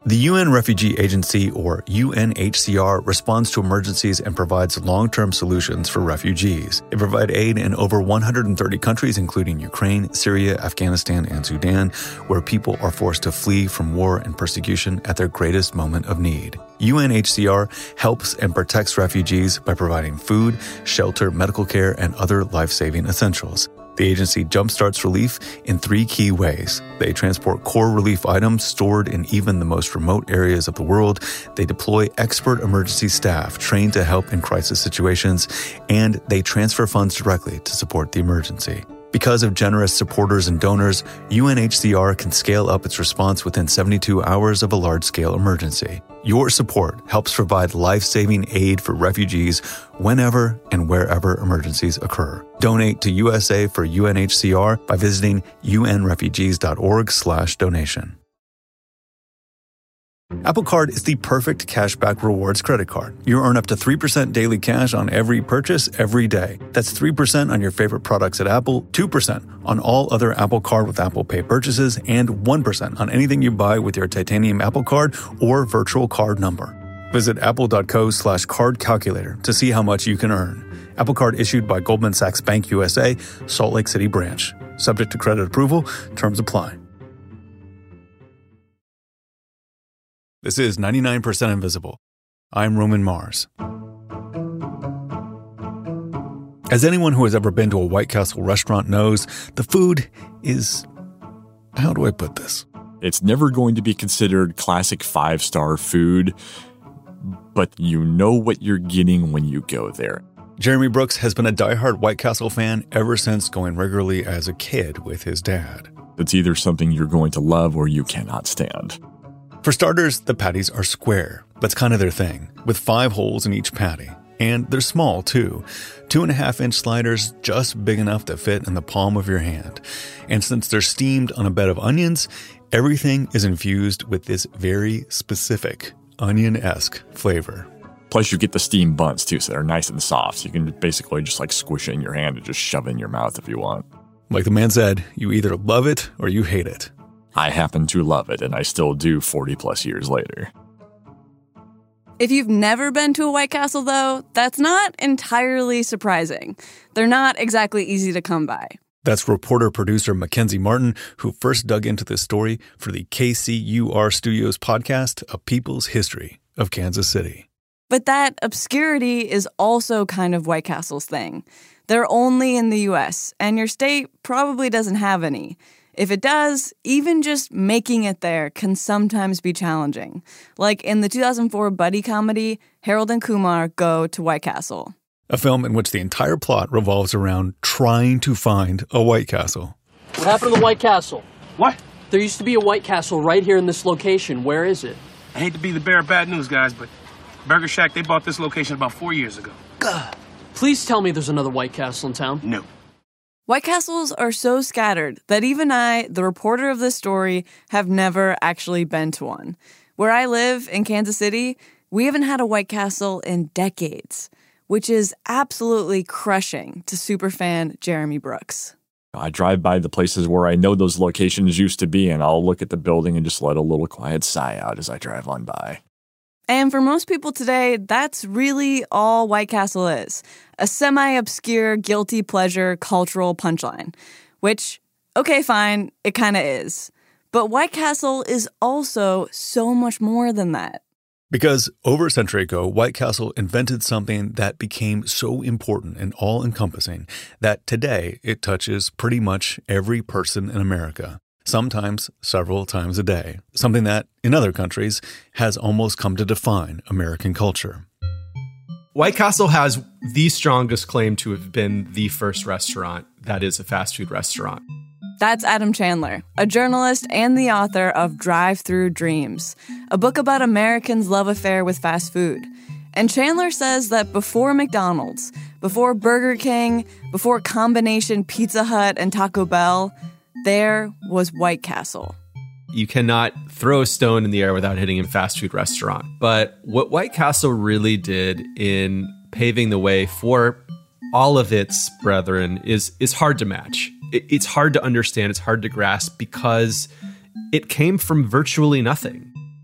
The UN Refugee Agency, or UNHCR, responds to emergencies and provides long-term solutions for refugees. They provide aid in over 130 countries, including Ukraine, Syria, Afghanistan, and Sudan, where people are forced to flee from war and persecution at their greatest moment of need. UNHCR helps and protects refugees by providing food, shelter, medical care, and other life-saving essentials. The agency jumpstarts relief in 3 key ways. They transport core relief items stored in even the most remote areas of the world. They deploy expert emergency staff trained to help in crisis situations. And they transfer funds directly to support the emergency. Because of generous supporters and donors, UNHCR can scale up its response within 72 hours of a large-scale emergency. Your support helps provide life-saving aid for refugees whenever and wherever emergencies occur. Donate to USA for UNHCR by visiting unrefugees.org/donation. Apple Card is the perfect cashback rewards credit card. You earn up to 3% daily cash on every purchase every day. That's 3% on your favorite products at Apple, 2% on all other Apple Card with Apple Pay purchases, and 1% on anything you buy with your titanium Apple Card or virtual card number. Visit apple.co/card calculator to see how much you can earn. Apple Card issued by Goldman Sachs Bank USA, Salt Lake City branch. Subject to credit approval. Terms apply. This is 99% Invisible. I'm Roman Mars. As anyone who has ever been to a White Castle restaurant knows, the food is... how do I put this? It's never going to be considered classic 5-star food, but you know what you're getting when you go there. Jeremy Brooks has been a diehard White Castle fan ever since going regularly as a kid with his dad. It's either something you're going to love or you cannot stand. For starters, the patties are square. That's kind of their thing, with 5 holes in each patty. And they're small, too. 2.5-inch sliders, just big enough to fit in the palm of your hand. And since they're steamed on a bed of onions, everything is infused with this very specific onion-esque flavor. Plus, you get the steamed buns, too, so they're nice and soft. So you can basically just squish it in your hand and just shove it in your mouth if you want. Like the man said, you either love it or you hate it. I happen to love it, and I still do 40-plus years later. If you've never been to a White Castle, though, that's not entirely surprising. They're not exactly easy to come by. That's reporter-producer Mackenzie Martin, who first dug into this story for the KCUR Studios podcast, A People's History of Kansas City. But that obscurity is also kind of White Castle's thing. They're only in the U.S., and your state probably doesn't have any. If it does, even just making it there can sometimes be challenging. Like in the 2004 buddy comedy, Harold and Kumar Go to White Castle. A film in which the entire plot revolves around trying to find a White Castle. What happened to the White Castle? What? There used to be a White Castle right here in this location. Where is it? I hate to be the bearer of bad news, guys, but Burger Shack, they bought this location about 4 years ago. Gah. Please tell me there's another White Castle in town. No. White Castles are so scattered that even I, the reporter of this story, have never actually been to one. Where I live, in Kansas City, we haven't had a White Castle in decades, which is absolutely crushing to superfan Jeremy Brooks. I drive by the places where I know those locations used to be, and I'll look at the building and just let a little quiet sigh out as I drive on by. And for most people today, that's really all White Castle is. A semi-obscure, guilty pleasure cultural punchline. Which, okay, fine, it kind of is. But White Castle is also so much more than that. Because over a century ago, White Castle invented something that became so important and all-encompassing that today it touches pretty much every person in America. Sometimes several times a day, something that, in other countries, has almost come to define American culture. White Castle has the strongest claim to have been the first restaurant that is a fast food restaurant. That's Adam Chandler, a journalist and the author of Drive-Thru Dreams, a book about Americans' love affair with fast food. And Chandler says that before McDonald's, before Burger King, before combination Pizza Hut and Taco Bell, there was White Castle. You cannot throw a stone in the air without hitting a fast food restaurant. But what White Castle really did in paving the way for all of its brethren is hard to match. It's hard to understand. It's hard to grasp because it came from virtually nothing.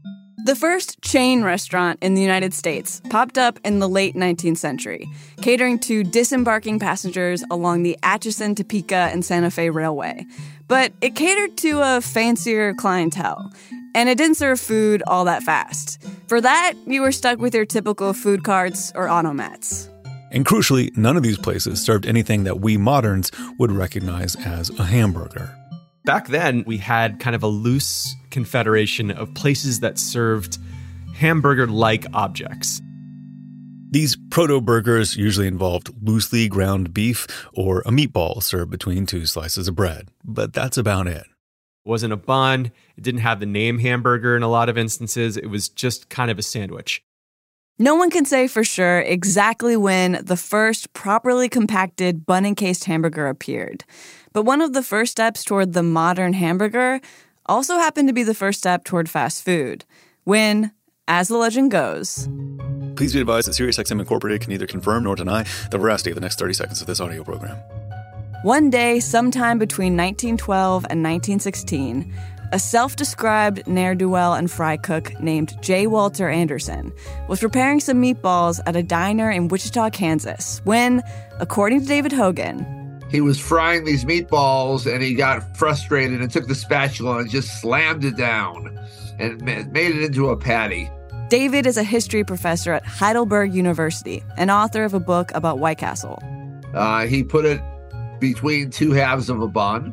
The first chain restaurant in the United States popped up in the late 19th century, catering to disembarking passengers along the Atchison, Topeka, and Santa Fe Railway. But it catered to a fancier clientele, and it didn't serve food all that fast. For that, you were stuck with your typical food carts or automats. And crucially, none of these places served anything that we moderns would recognize as a hamburger. Back then, we had kind of a loose confederation of places that served hamburger-like objects. These proto-burgers usually involved loosely ground beef or a meatball served between two slices of bread. But that's about it. It wasn't a bun. It didn't have the name hamburger in a lot of instances. It was just kind of a sandwich. No one can say for sure exactly when the first properly compacted bun-encased hamburger appeared. But one of the first steps toward the modern hamburger also happened to be the first step toward fast food, when, as the legend goes... Please be advised that SiriusXM Incorporated can neither confirm nor deny the veracity of the next 30 seconds of this audio program. One day, sometime between 1912 and 1916, a self-described ne'er-do-well and fry cook named J. Walter Anderson was preparing some meatballs at a diner in Wichita, Kansas, when, according to David Hogan... He was frying these meatballs and he got frustrated and took the spatula and just slammed it down and made it into a patty. David is a history professor at Heidelberg University and author of a book about White Castle. He put it between two halves of a bun,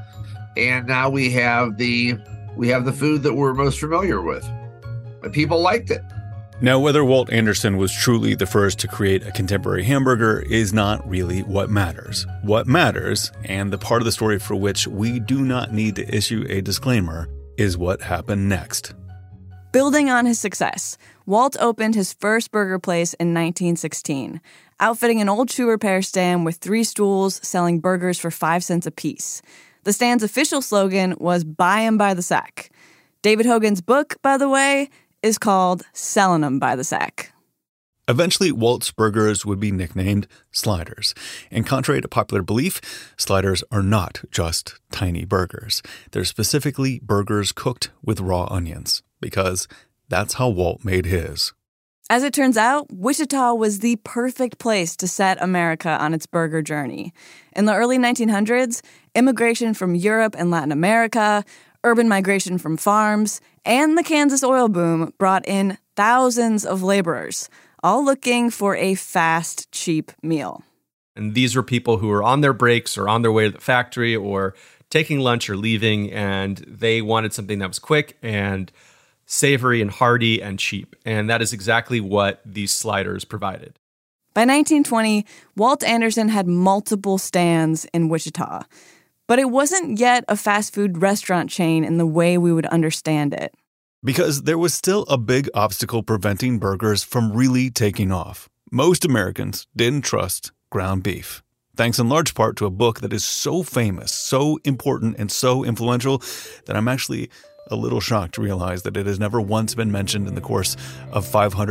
and now we have the food that we're most familiar with. And people liked it. Now, whether Walt Anderson was truly the first to create a contemporary hamburger is not really what matters. What matters, and the part of the story for which we do not need to issue a disclaimer, is what happened next. Building on his success, Walt opened his first burger place in 1916, outfitting an old shoe repair stand with 3 stools selling burgers for 5 cents apiece. The stand's official slogan was "Buy 'em by the sack." David Hogan's book, by the way, is called Sellin' 'em by the Sack. Eventually, Walt's burgers would be nicknamed sliders. And contrary to popular belief, sliders are not just tiny burgers. They're specifically burgers cooked with raw onions, because that's how Walt made his. As it turns out, Wichita was the perfect place to set America on its burger journey. In the early 1900s, immigration from Europe and Latin America, urban migration from farms, and the Kansas oil boom brought in thousands of laborers, all looking for a fast, cheap meal. And these were people who were on their breaks or on their way to the factory or taking lunch or leaving, and they wanted something that was quick and savory and hearty and cheap. And that is exactly what these sliders provided. By 1920, Walt Anderson had multiple stands in Wichita. But it wasn't yet a fast food restaurant chain in the way we would understand it. Because there was still a big obstacle preventing burgers from really taking off. Most Americans didn't trust ground beef. Thanks in large part to a book that is so famous, so important, and so influential that I'm actually a little shocked to realize that it has never once been mentioned in the course of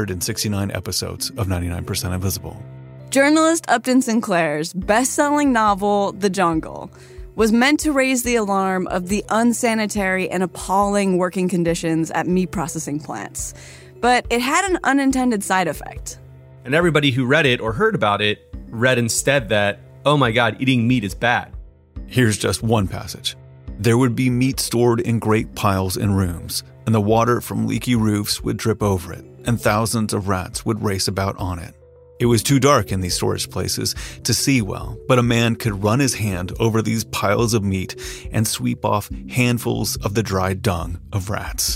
569 episodes of 99% Invisible. Journalist Upton Sinclair's best-selling novel, The Jungle, was meant to raise the alarm of the unsanitary and appalling working conditions at meat processing plants. But it had an unintended side effect. And everybody who read it or heard about it read instead that, oh my God, eating meat is bad. Here's just one passage. There would be meat stored in great piles in rooms, and the water from leaky roofs would drip over it, and thousands of rats would race about on it. It was too dark in these storage places to see well, but a man could run his hand over these piles of meat and sweep off handfuls of the dry dung of rats.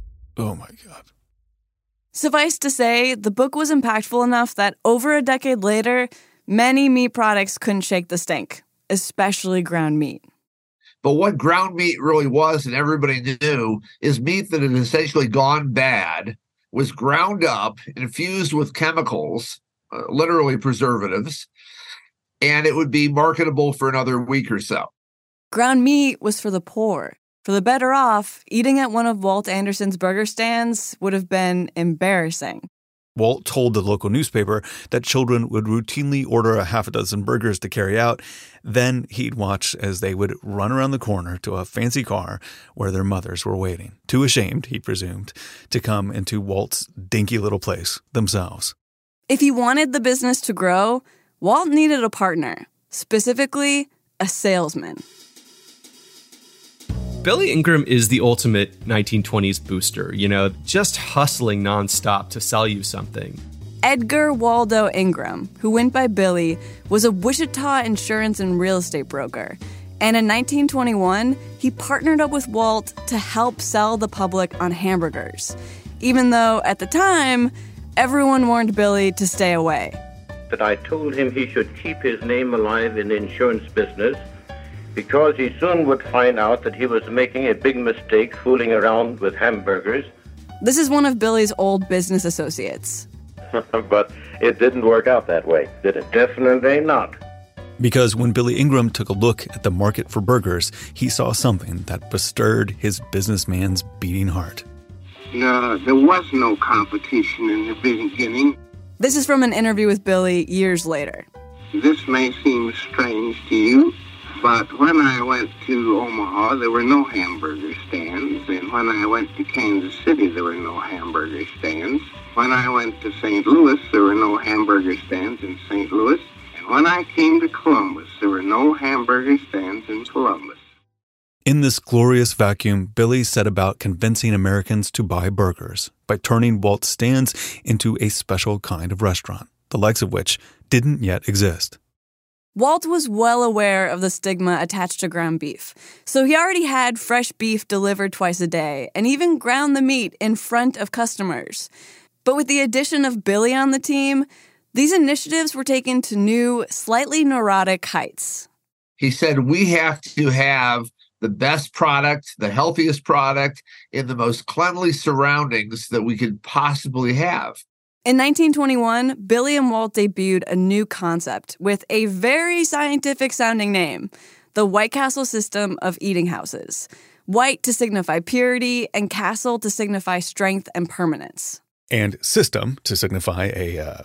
Oh my God. Suffice to say, the book was impactful enough that over a decade later, many meat products couldn't shake the stink, especially ground meat. But what ground meat really was, and everybody knew, is meat that had essentially gone bad, was ground up, infused with chemicals, literally preservatives, and it would be marketable for another week or so. Ground meat was for the poor. For the better off, eating at one of Walt Anderson's burger stands would have been embarrassing. Walt told the local newspaper that children would routinely order a half a dozen burgers to carry out. Then he'd watch as they would run around the corner to a fancy car where their mothers were waiting, too ashamed, he presumed, to come into Walt's dinky little place themselves. If he wanted the business to grow, Walt needed a partner, specifically a salesman. Billy Ingram is the ultimate 1920s booster, just hustling nonstop to sell you something. Edgar Waldo Ingram, who went by Billy, was a Wichita insurance and real estate broker. And in 1921, he partnered up with Walt to help sell the public on hamburgers, even though at the time, everyone warned Billy to stay away. That I told him he should keep his name alive in the insurance business because he soon would find out that he was making a big mistake fooling around with hamburgers. This is one of Billy's old business associates. But it didn't work out that way, did it? Definitely not. Because when Billy Ingram took a look at the market for burgers, he saw something that bestirred his businessman's beating heart. No, there was no competition in the beginning. This is from an interview with Billy years later. This may seem strange to you, but when I went to Omaha, there were no hamburger stands. And when I went to Kansas City, there were no hamburger stands. When I went to St. Louis, there were no hamburger stands in St. Louis. And when I came to Columbus, there were no hamburger stands in Columbus. In this glorious vacuum, Billy set about convincing Americans to buy burgers by turning Walt's stands into a special kind of restaurant, the likes of which didn't yet exist. Walt was well aware of the stigma attached to ground beef, so he already had fresh beef delivered twice a day and even ground the meat in front of customers. But with the addition of Billy on the team, these initiatives were taken to new, slightly neurotic heights. He said, we have to have the best product, the healthiest product, in the most cleanly surroundings that we could possibly have. In 1921, Billy and Walt debuted a new concept with a very scientific-sounding name, the White Castle system of eating houses. White to signify purity, and castle to signify strength and permanence. And system to signify a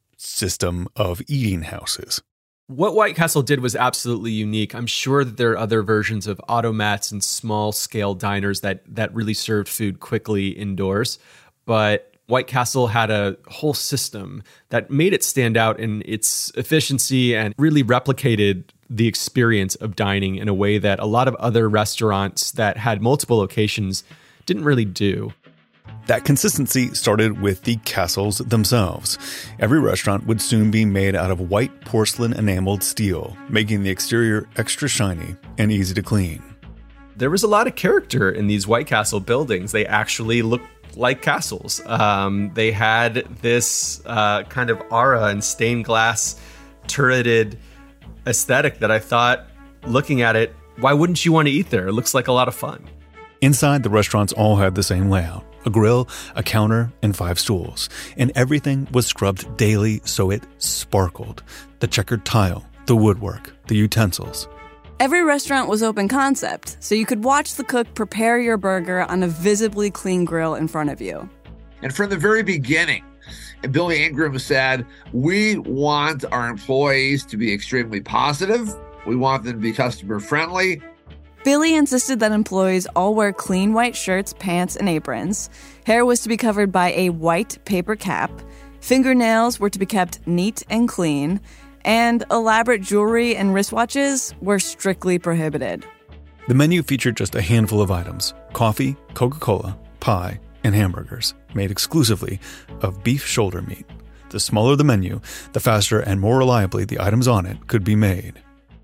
system of eating houses. What White Castle did was absolutely unique. I'm sure that there are other versions of automats and small-scale diners that really served food quickly indoors, but White Castle had a whole system that made it stand out in its efficiency and really replicated the experience of dining in a way that a lot of other restaurants that had multiple locations didn't really do. That consistency started with the castles themselves. Every restaurant would soon be made out of white porcelain enameled steel, making the exterior extra shiny and easy to clean. There was a lot of character in these White Castle buildings. They actually looked like castles. They had this kind of aura and stained glass turreted aesthetic that I thought, looking at it, why wouldn't you want to eat there? It looks like a lot of fun. Inside, the restaurants all had the same layout: a grill, a counter, and 5 stools. And everything was scrubbed daily so it sparkled. The checkered tile, the woodwork, the utensils. Every restaurant was open concept, so you could watch the cook prepare your burger on a visibly clean grill in front of you. And from the very beginning, Billy Ingram said, we want our employees to be extremely positive. We want them to be customer friendly. Billy insisted that employees all wear clean white shirts, pants, and aprons. Hair was to be covered by a white paper cap. Fingernails were to be kept neat and clean. And elaborate jewelry and wristwatches were strictly prohibited. The menu featured just a handful of items: coffee, Coca-Cola, pie, and hamburgers, made exclusively of beef shoulder meat. The smaller the menu, the faster and more reliably the items on it could be made.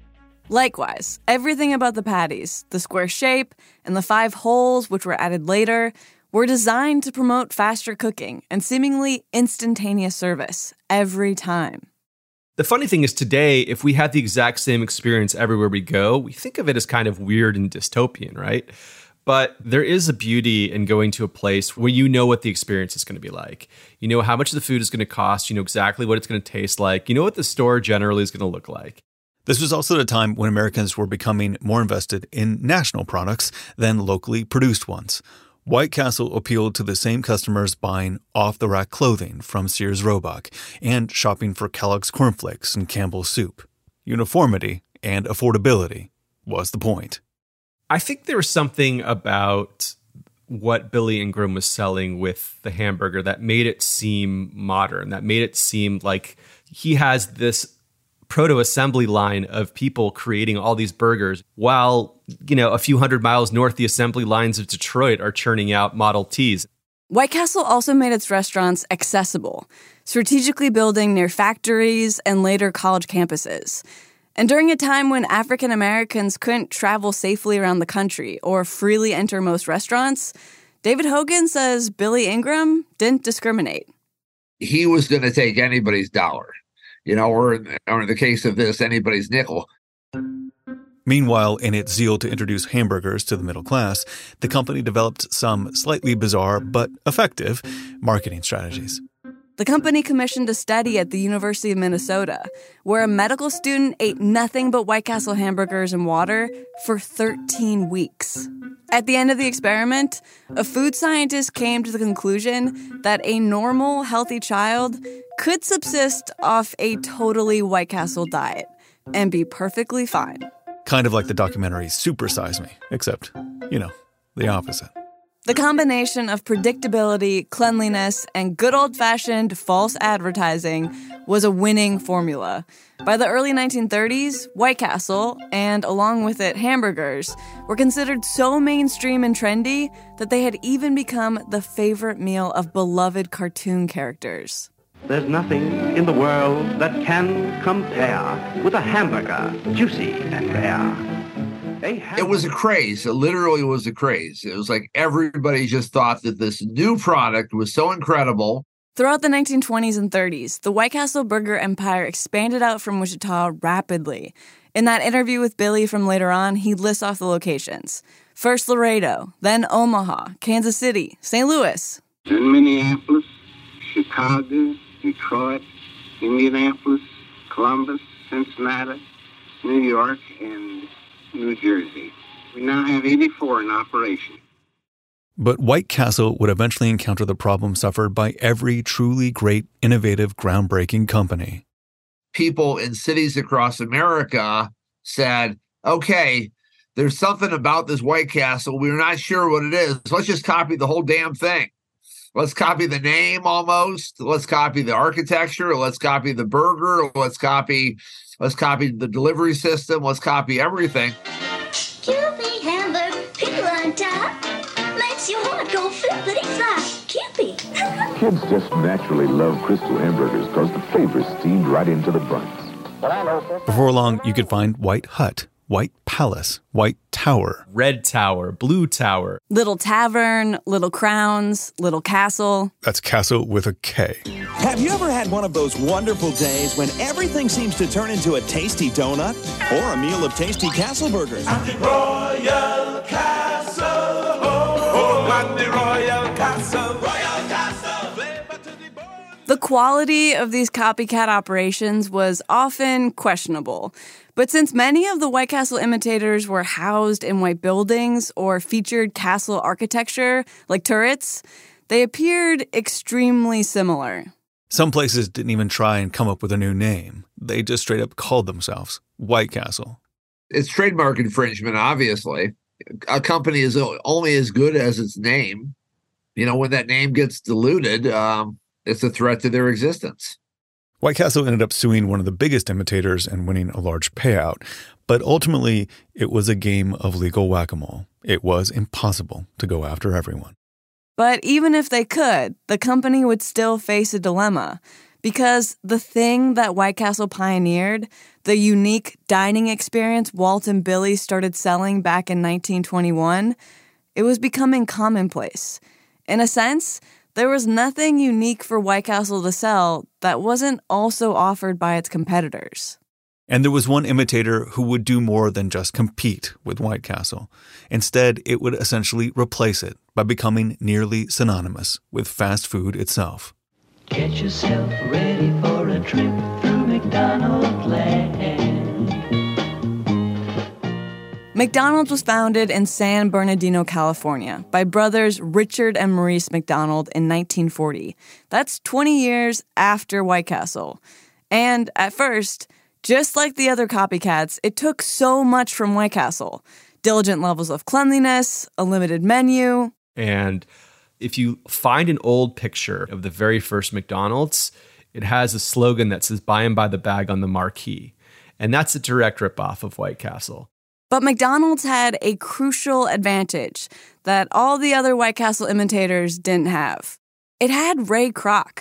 Likewise, everything about the patties, the square shape, and the 5 holes, which were added later, were designed to promote faster cooking and seemingly instantaneous service every time. The funny thing is, today, if we had the exact same experience everywhere we go, we think of it as kind of weird and dystopian, right? But there is a beauty in going to a place where you know what the experience is going to be like. You know how much the food is going to cost. You know exactly what it's going to taste like. You know what the store generally is going to look like. This was also the time when Americans were becoming more invested in national products than locally produced ones. White Castle appealed to the same customers buying off-the-rack clothing from Sears Roebuck and shopping for Kellogg's cornflakes and Campbell's soup. Uniformity and affordability was the point. I think there was something about what Billy Ingram was selling with the hamburger that made it seem modern, that made it seem like he has this proto-assembly line of people creating all these burgers while, a few hundred miles north, the assembly lines of Detroit are churning out Model Ts. White Castle also made its restaurants accessible, strategically building near factories and later college campuses. And during a time when African Americans couldn't travel safely around the country or freely enter most restaurants, David Hogan says Billy Ingram didn't discriminate. He was going to take anybody's dollar, or in the case of this, anybody's nickel. Meanwhile, in its zeal to introduce hamburgers to the middle class, the company developed some slightly bizarre but effective marketing strategies. The company commissioned a study at the University of Minnesota, where a medical student ate nothing but White Castle hamburgers and water for 13 weeks. At the end of the experiment, a food scientist came to the conclusion that a normal, healthy child could subsist off a totally White Castle diet and be perfectly fine. Kind of like the documentary Super Size Me, except, the opposite. The combination of predictability, cleanliness, and good old-fashioned false advertising was a winning formula. By the early 1930s, White Castle, and along with it hamburgers, were considered so mainstream and trendy that they had even become the favorite meal of beloved cartoon characters. There's nothing in the world that can compare with a hamburger, juicy and rare. It was a craze. It literally was a craze. It was like everybody just thought that this new product was so incredible. Throughout the 1920s and 30s, the White Castle burger empire expanded out from Wichita rapidly. In that interview with Billy from later on, he lists off the locations. First Laredo, then Omaha, Kansas City, St. Louis. In Minneapolis, Chicago, Detroit, Indianapolis, Columbus, Cincinnati, New York, and New Jersey. We now have 84 in operation. But White Castle would eventually encounter the problem suffered by every truly great, innovative, groundbreaking company. People in cities across America said, okay, there's something about this White Castle. We're not sure what it is. Let's just copy the whole damn thing. Let's copy the name almost. Let's copy the architecture. Let's copy the burger. Let's copy the delivery system. Let's copy everything. Kewpie hamburger, pickle on top. Makes your heart go flippity-flop. Kewpie. Kids just naturally love Crystal hamburgers because the flavor's steamed right into the buns. Before long, you could find White Hut, White Palace, White Tower, Red Tower, Blue Tower, Little Tavern, Little Crowns, Little Castle. That's Castle with a K. Have you ever had one of those wonderful days when everything seems to turn into a tasty donut or a meal of tasty Castle burgers? At the Royal Castle, at the Royal Castle, Royal Castle, flavor to the bone. The quality of these copycat operations was often questionable. But since many of the White Castle imitators were housed in white buildings or featured castle architecture, like turrets, they appeared extremely similar. Some places didn't even try and come up with a new name. They just straight up called themselves White Castle. It's trademark infringement, obviously. A company is only as good as its name. When that name gets diluted, it's a threat to their existence. White Castle ended up suing one of the biggest imitators and winning a large payout. But ultimately, it was a game of legal whack-a-mole. It was impossible to go after everyone. But even if they could, the company would still face a dilemma. Because the thing that White Castle pioneered, the unique dining experience Walt and Billy started selling back in 1921, it was becoming commonplace. In a sense, there was nothing unique for White Castle to sell that wasn't also offered by its competitors. And there was one imitator who would do more than just compete with White Castle. Instead, it would essentially replace it by becoming nearly synonymous with fast food itself. Get yourself ready for a trip through McDonald's land. McDonald's was founded in San Bernardino, California, by brothers Richard and Maurice McDonald in 1940. That's 20 years after White Castle. And at first, just like the other copycats, it took so much from White Castle. Diligent levels of cleanliness, a limited menu. And if you find an old picture of the very first McDonald's, it has a slogan that says "Buy 'em by the bag" on the marquee. And that's a direct ripoff of White Castle. But McDonald's had a crucial advantage that all the other White Castle imitators didn't have. It had Ray Kroc.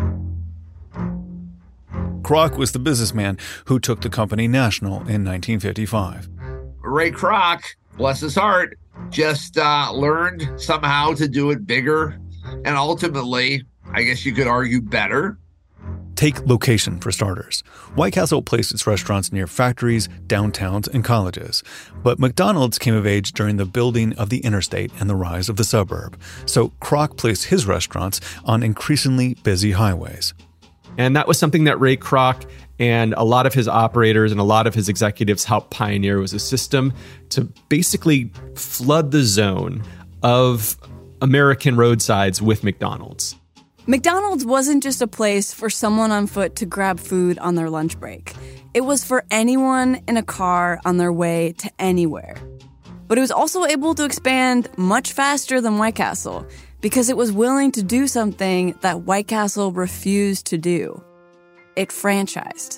Kroc was the businessman who took the company national in 1955. Ray Kroc, bless his heart, just learned somehow to do it bigger and ultimately, I guess you could argue, better. Take location for starters. White Castle placed its restaurants near factories, downtowns, and colleges. But McDonald's came of age during the building of the interstate and the rise of the suburb. So Kroc placed his restaurants on increasingly busy highways. And that was something that Ray Kroc and a lot of his operators and a lot of his executives helped pioneer, was a system to basically flood the zone of American roadsides with McDonald's. McDonald's wasn't just a place for someone on foot to grab food on their lunch break. It was for anyone in a car on their way to anywhere. But it was also able to expand much faster than White Castle because it was willing to do something that White Castle refused to do. It franchised.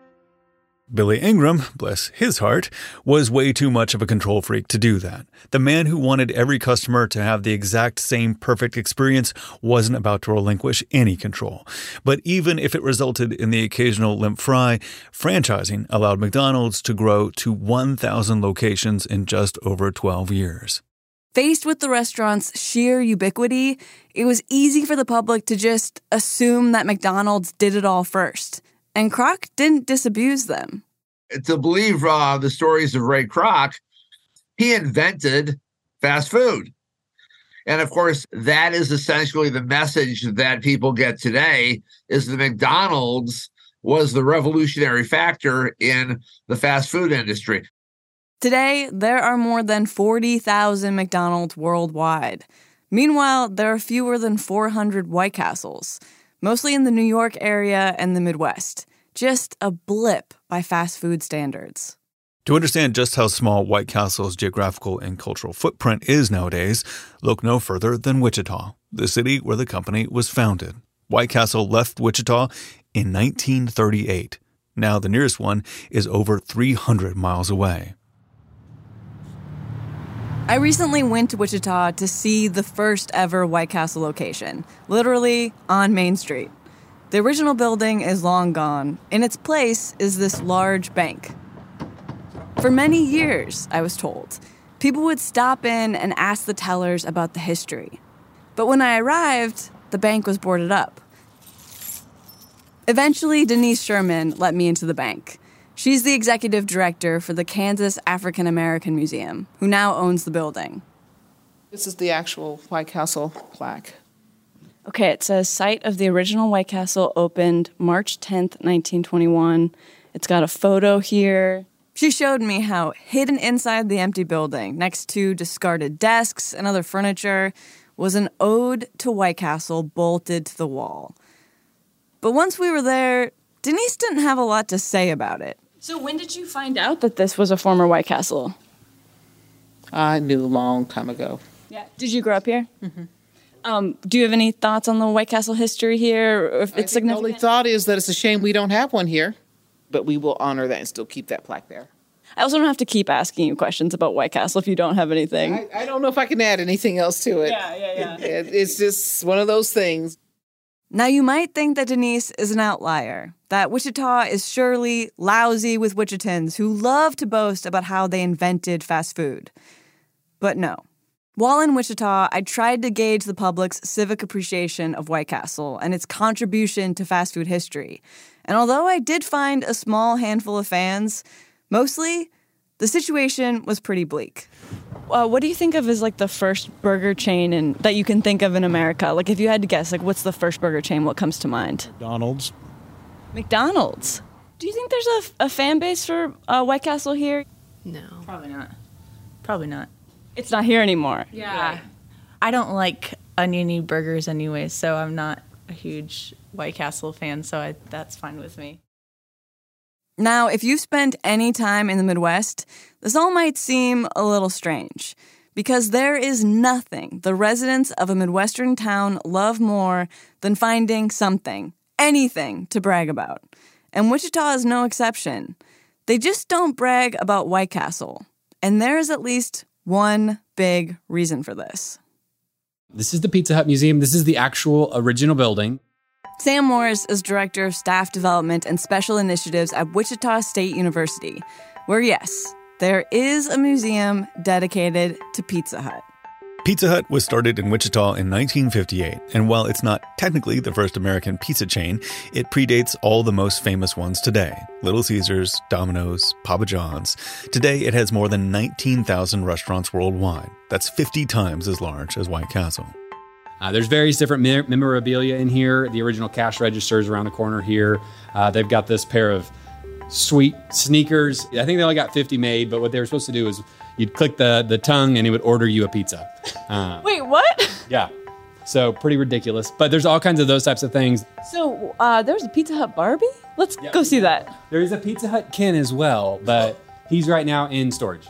Billy Ingram, bless his heart, was way too much of a control freak to do that. The man who wanted every customer to have the exact same perfect experience wasn't about to relinquish any control. But even if it resulted in the occasional limp fry, franchising allowed McDonald's to grow to 1,000 locations in just over 12 years. Faced with the restaurant's sheer ubiquity, it was easy for the public to just assume that McDonald's did it all first. And Kroc didn't disabuse them. To believe the stories of Ray Kroc, he invented fast food. And of course, that is essentially the message that people get today, is that McDonald's was the revolutionary factor in the fast food industry. Today, there are more than 40,000 McDonald's worldwide. Meanwhile, there are fewer than 400 White Castles, mostly in the New York area and the Midwest. Just a blip by fast food standards. To understand just how small White Castle's geographical and cultural footprint is nowadays, look no further than Wichita, the city where the company was founded. White Castle left Wichita in 1938. Now the nearest one is over 300 miles away. I recently went to Wichita to see the first ever White Castle location, literally on Main Street. The original building is long gone. In its place is this large bank. For many years, I was told, people would stop in and ask the tellers about the history. But when I arrived, the bank was boarded up. Eventually, Denise Sherman let me into the bank. She's the executive director for the Kansas African American Museum, who now owns the building. This is the actual White Castle plaque. Okay, it says site of the original White Castle opened March 10th, 1921. It's got a photo here. She showed me how hidden inside the empty building, next to discarded desks and other furniture, was an ode to White Castle bolted to the wall. But once we were there, Denise didn't have a lot to say about it. So when did you find out that this was a former White Castle? I knew a long time ago. Yeah. Did you grow up here? Mm-hmm. Do you have any thoughts on the White Castle history here, or if it's significant? The only thought is that it's a shame we don't have one here, but we will honor that and still keep that plaque there. I also don't have to keep asking you questions about White Castle if you don't have anything. I don't know if I can add anything else to it. Yeah. It's just one of those things. Now, you might think that Denise is an outlier, that Wichita is surely lousy with Wichitans who love to boast about how they invented fast food. But no. While in Wichita, I tried to gauge the public's civic appreciation of White Castle and its contribution to fast food history. And although I did find a small handful of fans, mostly, the situation was pretty bleak. What do you think of as like the first burger chain that you can think of in America? Like if you had to guess, like what's the first burger chain? What comes to mind? McDonald's. McDonald's? Do you think there's a fan base for White Castle here? No. Probably not. Probably not. It's not here anymore. Yeah. I don't like oniony burgers anyway, so I'm not a huge White Castle fan, so that's fine with me. Now, if you've spent any time in the Midwest, this all might seem a little strange, because there is nothing the residents of a Midwestern town love more than finding something, anything to brag about. And Wichita is no exception. They just don't brag about White Castle. And there is at least one big reason for this. This is the Pizza Hut Museum. This is the actual original building. Sam Morris is Director of Staff Development and Special Initiatives at Wichita State University, where, yes, there is a museum dedicated to Pizza Hut. Pizza Hut was started in Wichita in 1958, and while it's not technically the first American pizza chain, it predates all the most famous ones today. Little Caesars, Domino's, Papa John's. Today, it has more than 19,000 restaurants worldwide. That's 50 times as large as White Castle. There's various different memorabilia in here. The original cash registers around the corner here. They've got this pair of sweet sneakers. I think they only got 50 made, but what they were supposed to do is you'd click the tongue and it would order you a pizza. Wait, what? Yeah. So pretty ridiculous. But there's all kinds of those types of things. So there's a Pizza Hut Barbie? Let's go see that. There is a Pizza Hut Ken as well, but he's right now in storage.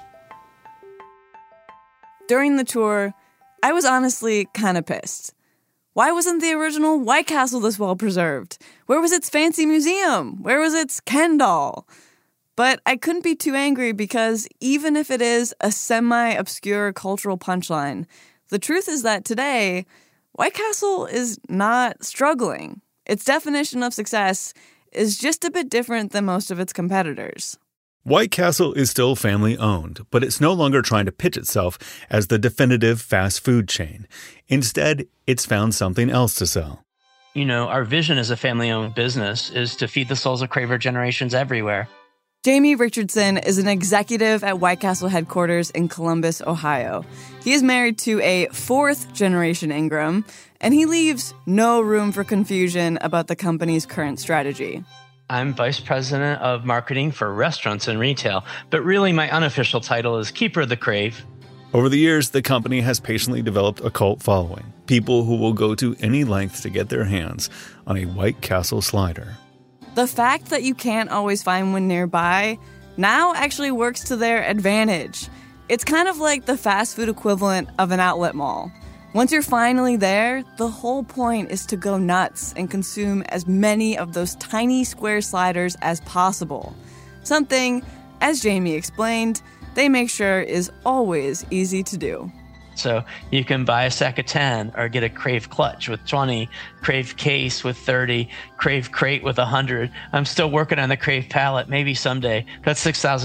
During the tour, I was honestly kind of pissed. Why wasn't the original White Castle this well preserved? Where was its fancy museum? Where was its Ken doll? But I couldn't be too angry because even if it is a semi-obscure cultural punchline, the truth is that today, White Castle is not struggling. Its definition of success is just a bit different than most of its competitors. White Castle is still family-owned, but it's no longer trying to pitch itself as the definitive fast food chain. Instead, it's found something else to sell. You know, our vision as a family-owned business is to feed the souls of craver generations everywhere. Jamie Richardson is an executive at White Castle headquarters in Columbus, Ohio. He is married to a fourth-generation Ingram, and he leaves no room for confusion about the company's current strategy. I'm vice president of marketing for restaurants and retail, but really my unofficial title is Keeper of the Crave. Over the years, the company has patiently developed a cult following, people who will go to any length to get their hands on a White Castle slider. The fact that you can't always find one nearby now actually works to their advantage. It's kind of like the fast food equivalent of an outlet mall. Once you're finally there, the whole point is to go nuts and consume as many of those tiny square sliders as possible. Something, as Jamie explained, they make sure is always easy to do. So you can buy a sack of 10 or get a Crave clutch with 20, Crave case with 30, Crave crate with 100. I'm still working on the Crave pallet, maybe someday. That's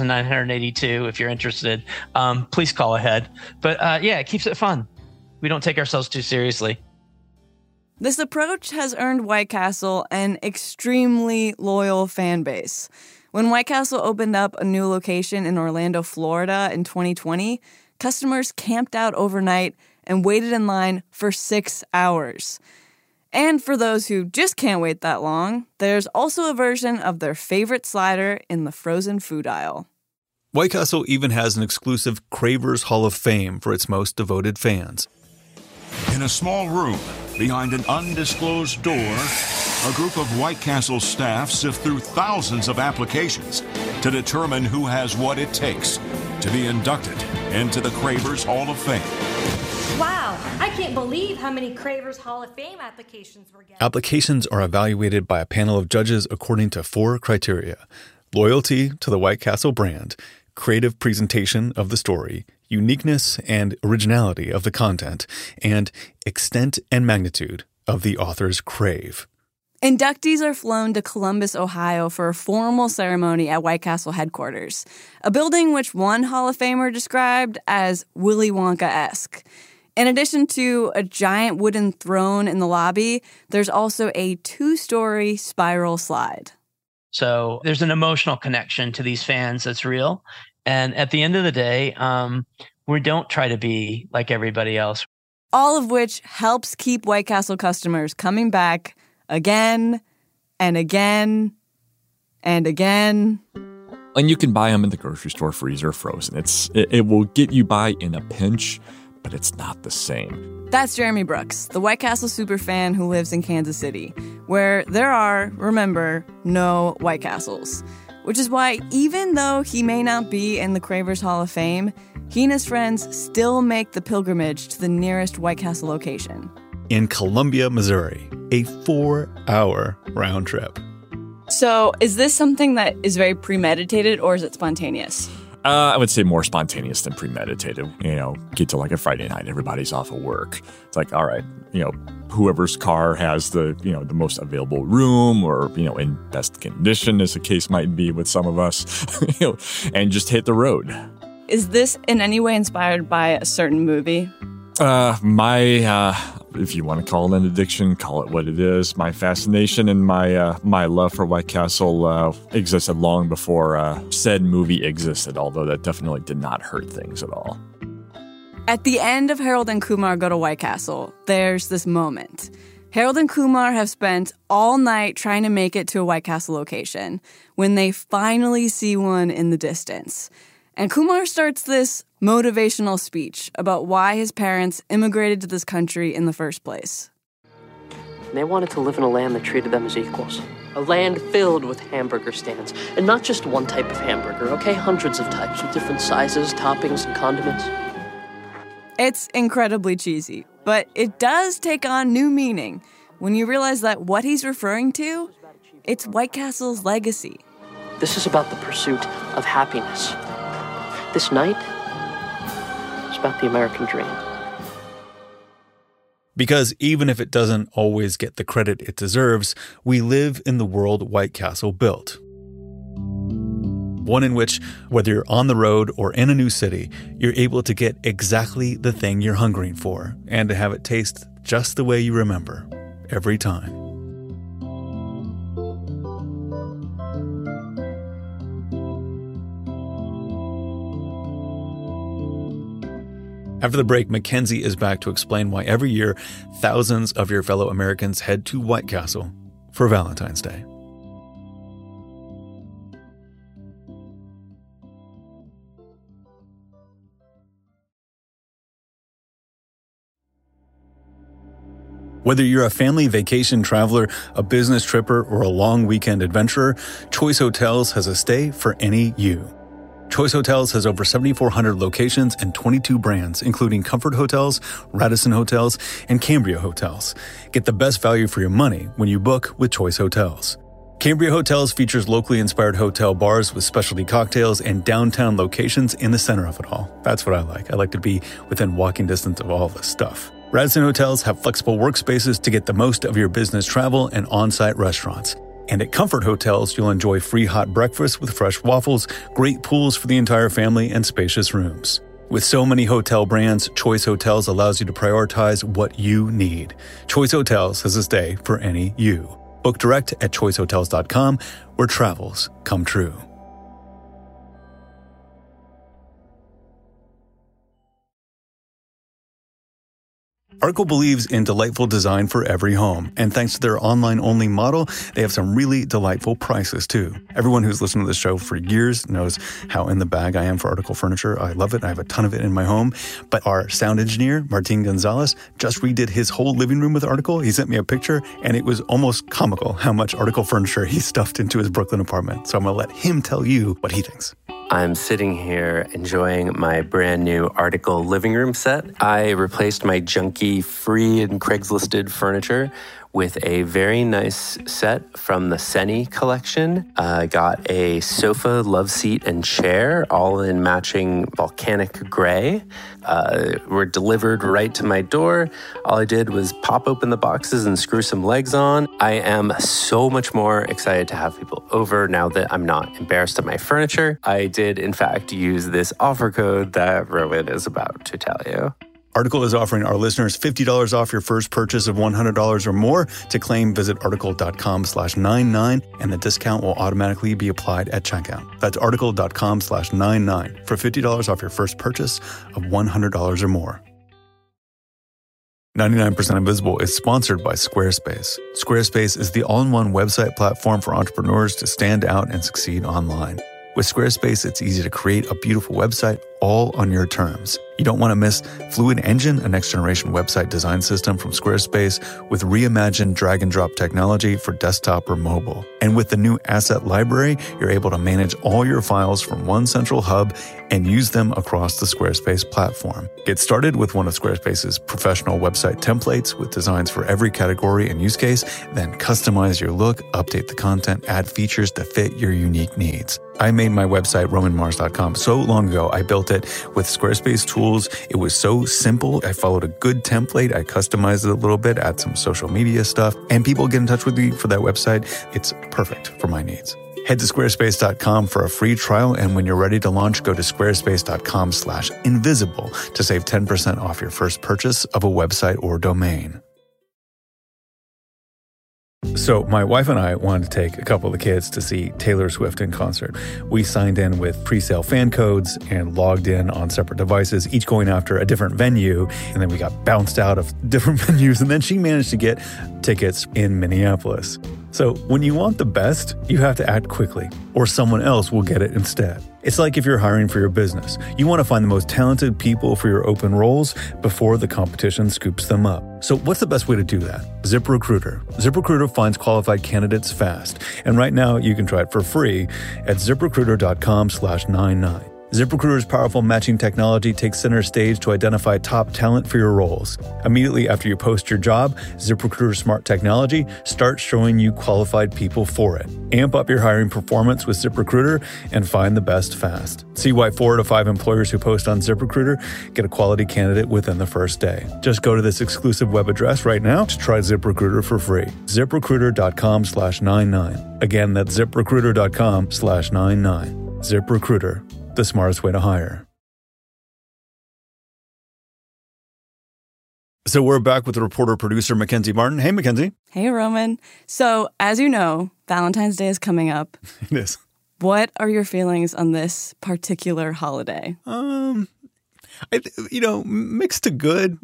$6,982 if you're interested. Please call ahead. But yeah, it keeps it fun. We don't take ourselves too seriously. This approach has earned White Castle an extremely loyal fan base. When White Castle opened up a new location in Orlando, Florida in 2020, customers camped out overnight and waited in line for 6 hours. And for those who just can't wait that long, there's also a version of their favorite slider in the frozen food aisle. White Castle even has an exclusive Cravers Hall of Fame for its most devoted fans. In a small room, behind an undisclosed door, a group of White Castle staff sift through thousands of applications to determine who has what it takes to be inducted into the Cravers Hall of Fame. Wow, I can't believe how many Cravers Hall of Fame applications we're getting. Applications are evaluated by a panel of judges according to 4 criteria: loyalty to the White Castle brand, creative presentation of the story, uniqueness and originality of the content, and extent and magnitude of the author's crave. Inductees are flown to Columbus, Ohio for a formal ceremony at White Castle headquarters, a building which one Hall of Famer described as Willy Wonka-esque. In addition to a giant wooden throne in the lobby, there's also a 2-story spiral slide. So there's an emotional connection to these fans that's real. And at the end of the day, we don't try to be like everybody else. All of which helps keep White Castle customers coming back again and again and again. And you can buy them in the grocery store freezer frozen. It will get you by in a pinch, but it's not the same. That's Jeremy Brooks, the White Castle superfan who lives in Kansas City, where there are, remember, no White Castles. Which is why, even though he may not be in the Cravers Hall of Fame, he and his friends still make the pilgrimage to the nearest White Castle location. In Columbia, Missouri, a 4-hour round trip. So, is this something that is very premeditated, or is it spontaneous? I would say more spontaneous than premeditated. Get to like a Friday night, everybody's off of work. It's like, all right, whoever's car has the most available room or, in best condition, as the case might be with some of us, and just hit the road. Is this in any way inspired by a certain movie? If you want to call it an addiction, call it what it is. My fascination and my love for White Castle existed long before said movie existed, although that definitely did not hurt things at all. At the end of Harold and Kumar Go to White Castle, there's this moment. Harold and Kumar have spent all night trying to make it to a White Castle location when they finally see one in the distance. And Kumar starts this motivational speech about why his parents immigrated to this country in the first place. They wanted to live in a land that treated them as equals. A land filled with hamburger stands. And not just one type of hamburger, okay? Hundreds of types with different sizes, toppings, and condiments. It's incredibly cheesy, but it does take on new meaning when you realize that what he's referring to, it's White Castle's legacy. This is about the pursuit of happiness. This night is about the American dream. Because even if it doesn't always get the credit it deserves, we live in the world White Castle built. One in which, whether you're on the road or in a new city, you're able to get exactly the thing you're hungering for and to have it taste just the way you remember every time. After the break, Mackenzie is back to explain why every year thousands of your fellow Americans head to White Castle for Valentine's Day. Whether you're a family vacation traveler, a business tripper, or a long weekend adventurer, Choice Hotels has a stay for any you. Choice Hotels has over 7,400 locations and 22 brands, including Comfort Hotels, Radisson Hotels, and Cambria Hotels. Get the best value for your money when you book with Choice Hotels. Cambria Hotels features locally inspired hotel bars with specialty cocktails and downtown locations in the center of it all. That's what I like. I like to be within walking distance of all this stuff. Radisson Hotels have flexible workspaces to get the most of your business travel and on-site restaurants. And at Comfort Hotels, you'll enjoy free hot breakfast with fresh waffles, great pools for the entire family, and spacious rooms. With so many hotel brands, Choice Hotels allows you to prioritize what you need. Choice Hotels has a stay for any you. Book direct at choicehotels.com, where travels come true. Article believes in delightful design for every home, and thanks to their online-only model, they have some really delightful prices, too. Everyone who's listened to this show for years knows how in the bag I am for Article furniture. I love it. I have a ton of it in my home. But our sound engineer, Martin Gonzalez, just redid his whole living room with Article. He sent me a picture, and it was almost comical how much Article furniture he stuffed into his Brooklyn apartment. So I'm going to let him tell you what he thinks. I'm sitting here enjoying my brand new Article living room set. I replaced my junky free and Craigslisted furniture with a very nice set from the Seni collection. I got a sofa, love seat, and chair, all in matching volcanic gray. Were delivered right to my door. All I did was pop open the boxes and screw some legs on. I am so much more excited to have people over now that I'm not embarrassed of my furniture. I did, in fact, use this offer code that Rowan is about to tell you. Article is offering our listeners $50 off your first purchase of $100 or more. To claim, visit article.com/99, and the discount will automatically be applied at checkout. That's article.com/99 for $50 off your first purchase of $100 or more. 99% Invisible is sponsored by Squarespace. Squarespace is the all-in-one website platform for entrepreneurs to stand out and succeed online. With Squarespace, it's easy to create a beautiful website all on your terms. You don't want to miss Fluid Engine, a next-generation website design system from Squarespace with reimagined drag-and-drop technology for desktop or mobile. And with the new Asset Library, you're able to manage all your files from one central hub and use them across the Squarespace platform. Get started with one of Squarespace's professional website templates with designs for every category and use case, then customize your look, update the content, add features to fit your unique needs. I made my website, RomanMars.com, so long ago. I built it with Squarespace tools. It was so simple. I followed a good template. I customized it a little bit, add some social media stuff, and people get in touch with me for that website. It's perfect for my needs. Head to squarespace.com for a free trial, and when you're ready to launch, go to squarespace.com/invisible to save 10% off your first purchase of a website or domain. So my wife and I wanted to take a couple of the kids to see Taylor Swift in concert. We signed in with pre-sale fan codes and logged in on separate devices, each going after a different venue. And then we got bounced out of different venues. And then she managed to get tickets in Minneapolis. So when you want the best, you have to act quickly, or someone else will get it instead. It's like if you're hiring for your business. You want to find the most talented people for your open roles before the competition scoops them up. So what's the best way to do that? ZipRecruiter. ZipRecruiter finds qualified candidates fast. And right now you can try it for free at ZipRecruiter.com/99. ZipRecruiter's powerful matching technology takes center stage to identify top talent for your roles. Immediately after you post your job, ZipRecruiter's smart technology starts showing you qualified people for it. Amp up your hiring performance with ZipRecruiter and find the best fast. See why 4 out of 5 employers who post on ZipRecruiter get a quality candidate within the first day. Just go to this exclusive web address right now to try ZipRecruiter for free. ZipRecruiter.com/99. Again, that's ZipRecruiter.com/99. ZipRecruiter. The smartest way to hire. So we're back with the reporter-producer Mackenzie Martin. Hey, Mackenzie. Hey, Roman. So, as you know, Valentine's Day is coming up. It is. What are your feelings on this particular holiday? Mixed to good.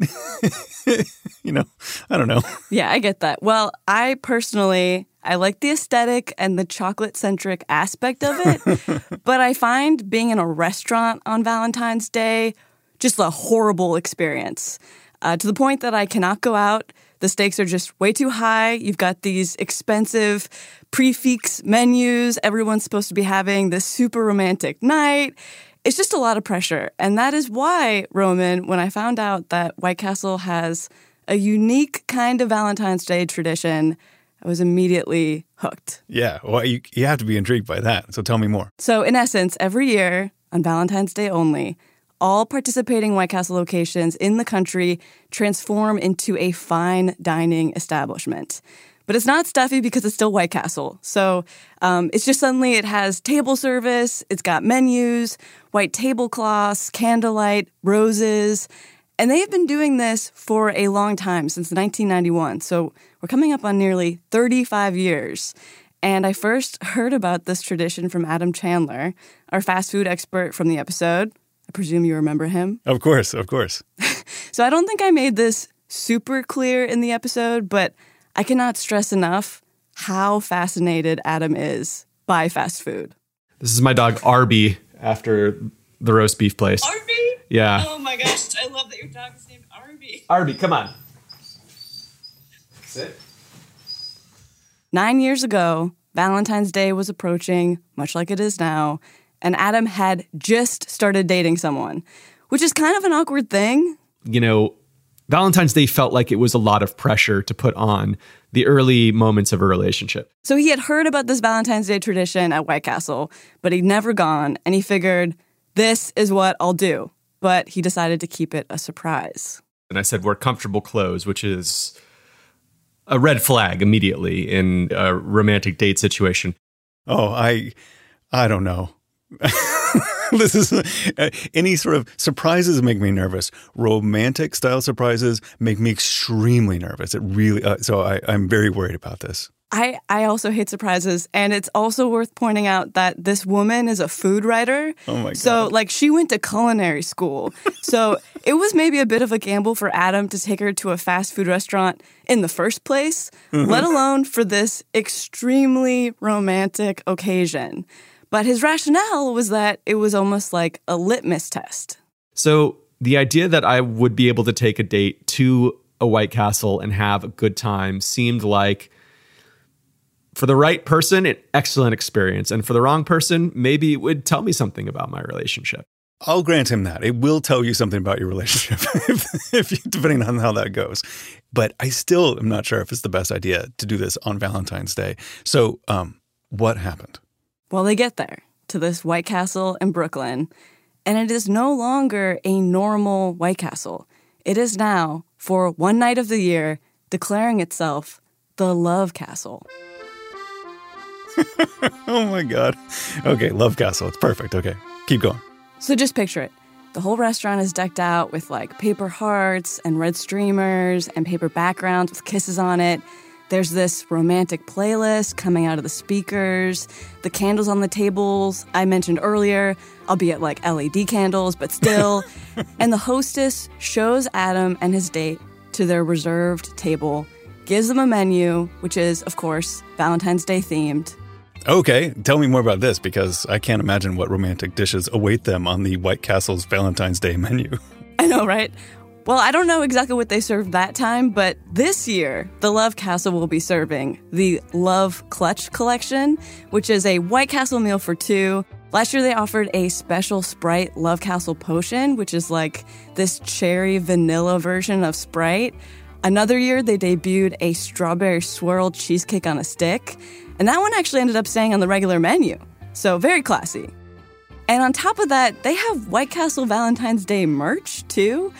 I don't know. Yeah, I get that. Well, I like the aesthetic and the chocolate-centric aspect of it, but I find being in a restaurant on Valentine's Day just a horrible experience, to the point that I cannot go out. The stakes are just way too high. You've got these expensive prix menus. Everyone's supposed to be having this super romantic night. It's just a lot of pressure. And that is why, Roman, when I found out that White Castle has a unique kind of Valentine's Day tradition, I was immediately hooked. Yeah, well, you have to be intrigued by that. So tell me more. So in essence, every year on Valentine's Day only, all participating White Castle locations in the country transform into a fine dining establishment. But it's not stuffy because it's still White Castle. So it's just suddenly it has table service, it's got menus, white tablecloths, candlelight, roses. And they have been doing this for a long time, since 1991. So we're coming up on nearly 35 years. And I first heard about this tradition from Adam Chandler, our fast food expert from the episode. I presume you remember him. Of course. So I don't think I made this super clear in the episode, but I cannot stress enough how fascinated Adam is by fast food. This is my dog Arby after the roast beef place. Arby? Yeah. Oh my gosh, I love that your dog is named Arby. Arby, come on. Sit. 9 years ago, Valentine's Day was approaching, much like it is now, and Adam had just started dating someone, which is kind of an awkward thing. Valentine's Day felt like it was a lot of pressure to put on the early moments of a relationship. So he had heard about this Valentine's Day tradition at White Castle, but he'd never gone, and he figured, this is what I'll do. But he decided to keep it a surprise. And I said, wear comfortable clothes, which is a red flag immediately in a romantic date situation. Oh, I don't know. This is any sort of surprises make me nervous. Romantic style surprises make me extremely nervous. It really so I'm very worried about this. I also hate surprises, and it's also worth pointing out that this woman is a food writer. Oh my God. So she went to culinary school. So it was maybe a bit of a gamble for Adam to take her to a fast food restaurant in the first place, let alone for this extremely romantic occasion. But his rationale was that it was almost like a litmus test. So the idea that I would be able to take a date to a White Castle and have a good time seemed like, for the right person, an excellent experience. And for the wrong person, maybe it would tell me something about my relationship. I'll grant him that. It will tell you something about your relationship, depending on how that goes. But I still am not sure if it's the best idea to do this on Valentine's Day. So what happened? Well, they get there to this White Castle in Brooklyn, and it is no longer a normal White Castle. It is now, for one night of the year, declaring itself the Love Castle. Oh my God. Okay, Love Castle. It's perfect. Okay, keep going. So just picture it. The whole restaurant is decked out with like paper hearts and red streamers and paper backgrounds with kisses on it. There's this romantic playlist coming out of the speakers. The candles on the tables I mentioned earlier, albeit like LED candles, but still. And the hostess shows Adam and his date to their reserved table, gives them a menu, which is, of course, Valentine's Day themed. Okay, tell me more about this, because I can't imagine what romantic dishes await them on the White Castle's Valentine's Day menu. I know, right? Well, I don't know exactly what they served that time, but this year, the Love Castle will be serving the Love Clutch Collection, which is a White Castle meal for two. Last year, they offered a special Sprite Love Castle potion, which is like this cherry vanilla version of Sprite. Another year, they debuted a strawberry swirl cheesecake on a stick, and that one actually ended up staying on the regular menu. So very classy. And on top of that, they have White Castle Valentine's Day merch, too.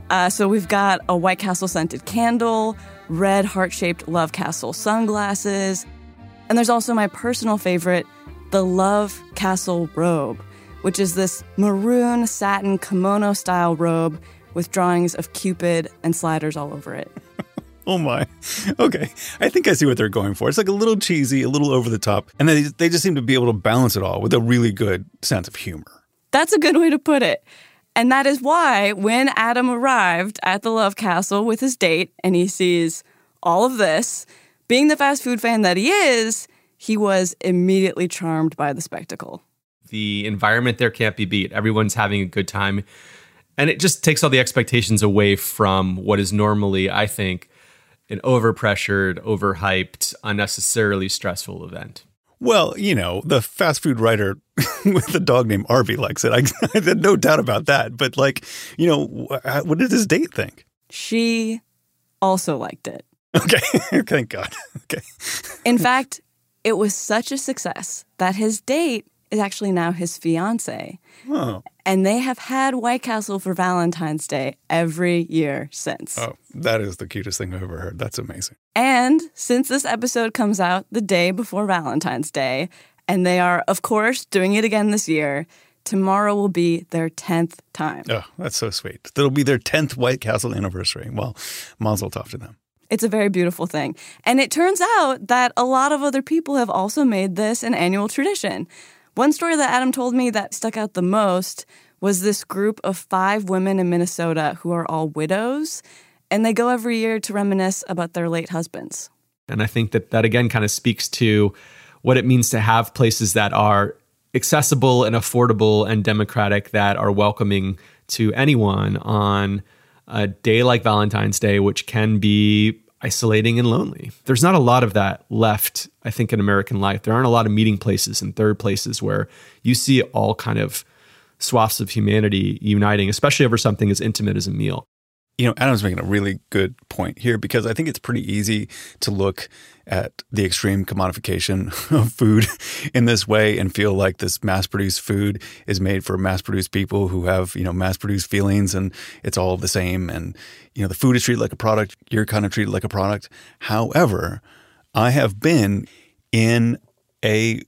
So we've got a White Castle scented candle, red heart-shaped Love Castle sunglasses, and there's also my personal favorite, the Love Castle robe, which is this maroon satin kimono-style robe with drawings of Cupid and sliders all over it. Oh my. Okay. I think I see what they're going for. It's like a little cheesy, a little over the top, and they just seem to be able to balance it all with a really good sense of humor. That's a good way to put it. And that is why when Adam arrived at the Love Castle with his date and he sees all of this, being the fast food fan that he is, he was immediately charmed by the spectacle. The environment there can't be beat. Everyone's having a good time. And it just takes all the expectations away from what is normally, I think, an overpressured, overhyped, unnecessarily stressful event. Well, you know, the fast food writer with the dog named Arby likes it. I had no doubt about that. But like, you know, what did his date think? She also liked it. Okay. Thank God. Okay. In fact, it was such a success that his date is actually now his fiance. Oh. And they have had White Castle for Valentine's Day every year since. Oh, that is the cutest thing I've ever heard. That's amazing. And since this episode comes out the day before Valentine's Day, and they are, of course, doing it again this year, tomorrow will be their 10th time. Oh, that's so sweet. That'll be their 10th White Castle anniversary. Well, mazel tov to them. It's a very beautiful thing. And it turns out that a lot of other people have also made this an annual tradition. One story that Adam told me that stuck out the most was this group of 5 women in Minnesota who are all widows, and they go every year to reminisce about their late husbands. And I think that again kind of speaks to what it means to have places that are accessible and affordable and democratic, that are welcoming to anyone on a day like Valentine's Day, which can be isolating and lonely. There's not a lot of that left, I think, in American life. There aren't a lot of meeting places and third places where you see all kind of swaths of humanity uniting, especially over something as intimate as a meal. You know, Adam's making a really good point here, because I think it's pretty easy to look at the extreme commodification of food in this way and feel like this mass-produced food is made for mass-produced people who have, you know, mass-produced feelings, and it's all the same. And, you know, the food is treated like a product. You're kind of treated like a product. However, I have been in a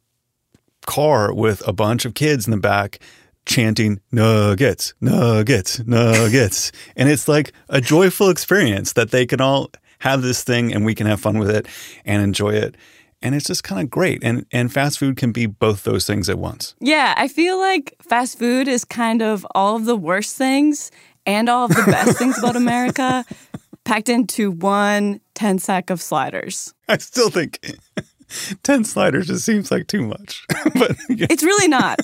car with a bunch of kids in the back chanting nuggets, nuggets, nuggets. And it's like a joyful experience that they can all have this thing and we can have fun with it and enjoy it. And it's just kind of great. And fast food can be both those things at once. Yeah, I feel like fast food is kind of all of the worst things and all of the best things about America packed into one 10-sack of sliders. I still think 10 sliders just seems like too much. But It's really not.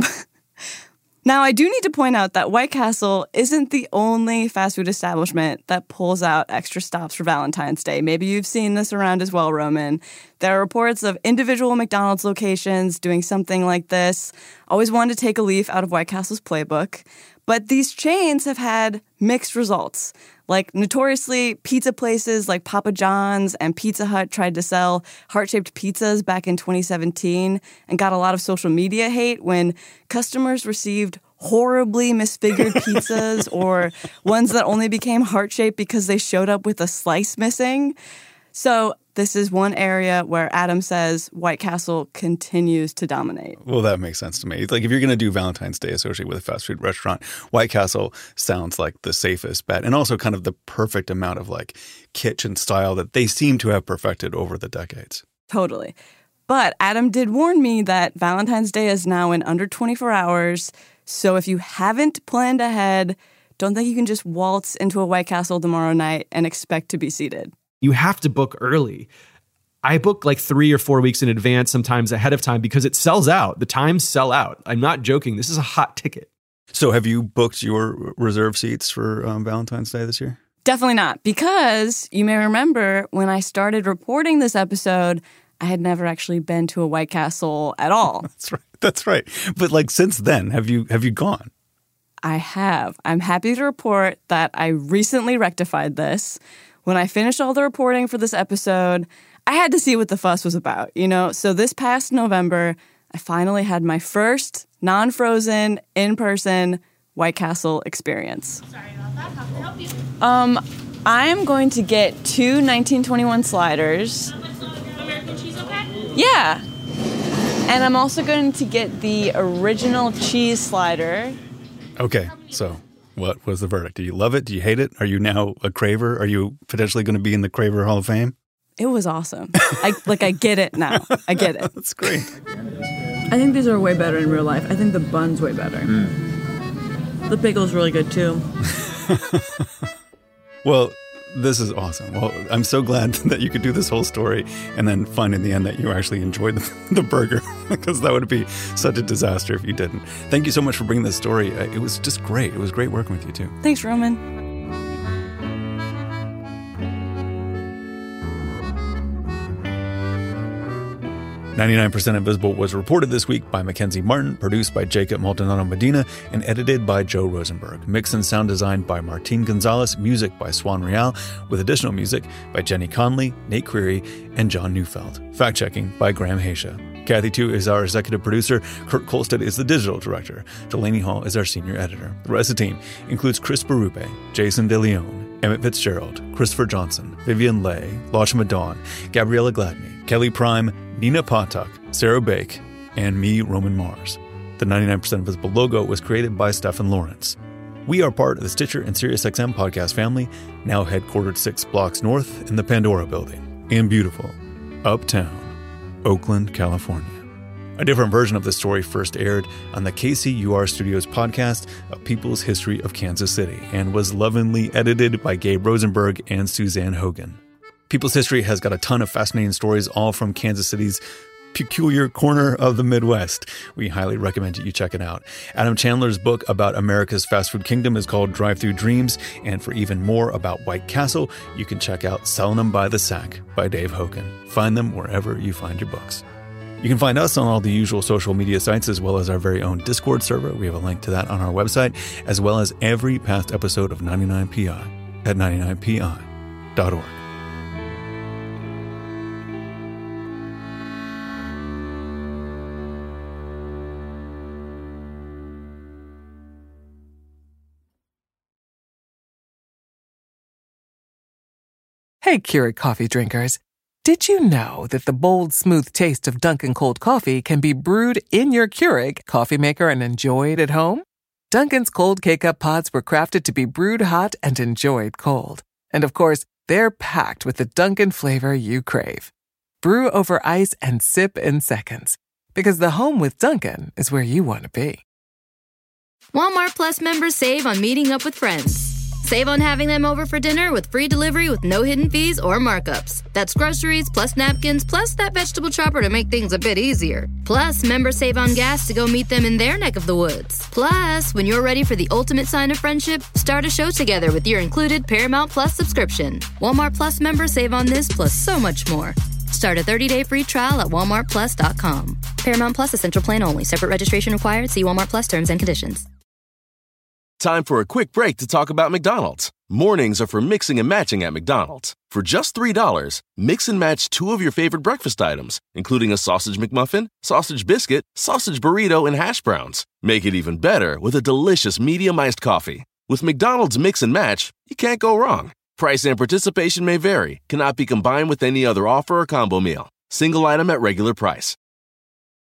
Now, I do need to point out that White Castle isn't the only fast food establishment that pulls out extra stops for Valentine's Day. Maybe you've seen this around as well, Roman. There are reports of individual McDonald's locations doing something like this. Always wanted to take a leaf out of White Castle's playbook. But these chains have had mixed results. Like, notoriously, pizza places like Papa John's and Pizza Hut tried to sell heart-shaped pizzas back in 2017 and got a lot of social media hate when customers received horribly misfigured pizzas or ones that only became heart-shaped because they showed up with a slice missing. So this is one area where Adam says White Castle continues to dominate. Well, that makes sense to me. Like, if you're going to do Valentine's Day associated with a fast food restaurant, White Castle sounds like the safest bet and also kind of the perfect amount of like kitchen style that they seem to have perfected over the decades. Totally. But Adam did warn me that Valentine's Day is now in under 24 hours. So if you haven't planned ahead, don't think you can just waltz into a White Castle tomorrow night and expect to be seated. You have to book early. I book like 3 or 4 weeks in advance, sometimes ahead of time, because it sells out. The times sell out. I'm not joking. This is a hot ticket. So have you booked your reserve seats for Valentine's Day this year? Definitely not, because you may remember when I started reporting this episode, I had never actually been to a White Castle at all. That's right. But like since then, have you gone? I have. I'm happy to report that I recently rectified this. When I finished all the reporting for this episode, I had to see what the fuss was about, you know? So this past November, I finally had my first non-frozen, in-person White Castle experience. Sorry about that. How can I help you? I'm going to get 2 1921 sliders. American cheese, okay? Yeah. And I'm also going to get the original cheese slider. Okay, so what was the verdict? Do you love it? Do you hate it? Are you now a craver? Are you potentially going to be in the Craver Hall of Fame? It was awesome. I get it now. I get it. That's great. I think these are way better in real life. I think the bun's way better. The pickle's really good, too. Well, this is awesome. Well, I'm so glad that you could do this whole story and then find in the end that you actually enjoyed the burger, because that would be such a disaster if you didn't. Thank you so much for bringing this story. It was just great. It was great working with you, too. Thanks, Roman. "99% Invisible" was reported this week by Mackenzie Martin, produced by Jacob Maldonado Medina, and edited by Joe Rosenberg. Mix and sound design by Martin Gonzalez, music by Swan Real, with additional music by Jenny Conley, Nate Creary, and John Neufeld. Fact-checking by Graham Haysha. Kathy Tu is our executive producer. Kurt Kolstad is the digital director. Delaney Hall is our senior editor. The rest of the team includes Chris Berube, Jason DeLeon, Emmett Fitzgerald, Christopher Johnson, Vivian Leigh, Lashma Dawn, Gabriella Gladney, Kelly Prime, Nina Patak, Sarah Bake, and me, Roman Mars. The 99% Invisible logo was created by Stephen Lawrence. We are part of the Stitcher and SiriusXM podcast family, now headquartered 6 blocks north in the Pandora building in beautiful Uptown, Oakland, California. A different version of the story first aired on the KCUR Studios podcast, A People's History of Kansas City, and was lovingly edited by Gabe Rosenberg and Suzanne Hogan. People's History has got a ton of fascinating stories, all from Kansas City's peculiar corner of the Midwest. We highly recommend you check it out. Adam Chandler's book about America's fast food kingdom is called Drive-Thru Dreams, and for even more about White Castle, you can check out Selling 'Em by the Sack by Dave Hogan. Find them wherever you find your books. You can find us on all the usual social media sites, as well as our very own Discord server. We have a link to that on our website, as well as every past episode of 99PI at 99pi.org. Hey, Keurig coffee drinkers. Did you know that the bold, smooth taste of Dunkin' cold coffee can be brewed in your Keurig coffee maker and enjoyed at home? Dunkin's cold K-Cup pods were crafted to be brewed hot and enjoyed cold. And of course, they're packed with the Dunkin' flavor you crave. Brew over ice and sip in seconds. Because the home with Dunkin' is where you want to be. Walmart Plus members save on meeting up with friends. Save on having them over for dinner with free delivery with no hidden fees or markups. That's groceries, plus napkins, plus that vegetable chopper to make things a bit easier. Plus, members save on gas to go meet them in their neck of the woods. Plus, when you're ready for the ultimate sign of friendship, start a show together with your included Paramount Plus subscription. Walmart Plus members save on this plus so much more. Start a 30-day free trial at walmartplus.com. Paramount Plus Essential Plan only. Separate registration required. See Walmart Plus terms and conditions. Time for a quick break to talk about McDonald's. Mornings are for mixing and matching at McDonald's. For just $3, mix and match 2 of your favorite breakfast items, including a sausage McMuffin, sausage biscuit, sausage burrito, and hash browns. Make it even better with a delicious medium iced coffee. With McDonald's Mix and Match, you can't go wrong. Price and participation may vary. Cannot be combined with any other offer or combo meal. Single item at regular price.